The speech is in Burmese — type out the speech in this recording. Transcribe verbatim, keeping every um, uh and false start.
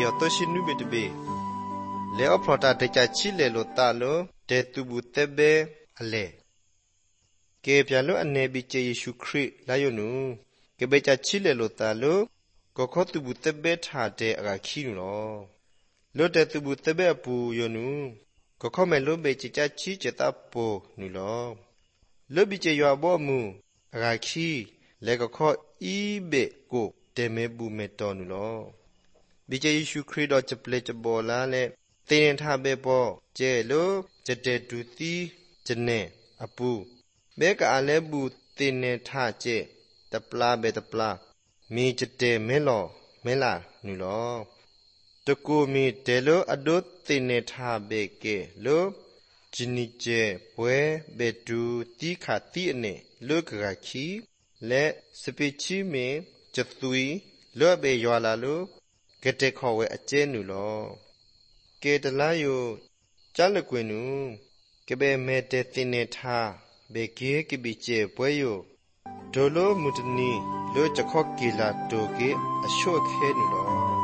ယောတရှိနုဘတဘေလေအဖရတာတကြချီလေလိုတာလိုတေတူဘူးတေဘေအလေကေပြလိုအနေဘီကျေယေရှုခရစ်လာယောနုကေဘေချချီလေလိုတာလိုကိုခေါတူဘူးတေဘေထားတဲ့အကခီနူလောလိုတေတူဘူးတေဘေပူယောနုကိုခေါမဲလိုဘေချချချီချတာပူနူလောလိုဘီကျေယောဘောမူအကခီလေကိုခေါဤဘေကိုတေမေဘူးမေတော်နူလောဘီကျေယေရှုခရစ်တော်ချပလေချဘောလာလေတေရင်ထားဘေပေါ်ကျဲလိုဂျတေဒူတီဂျနေအပူဘေကအားလဲဘူးတေနေထားကျဲတပလာဘေတပလာမီဂျတေမဲလောမဲလာနူလောတကူမီတေလိုအဒုတေနေထားဘေကေလိုဂျနီကျဲဘွဲဘေဒူတီခါတီအနေလောကရာခီလေစပိချီမီဂျသွီလောဘေရွာလာလိုကတဲ့ခေါ်ဝဲအကျဲနူလောကေတလာယိုကြားလကွင်နူကဘေမဲတဲ့တင်နေထားဘေကေကပိကျဲပွဲယိုဒိုလိုမူတနီလိုချခော့ကီလာတိုကေအရှော့ခဲနူလော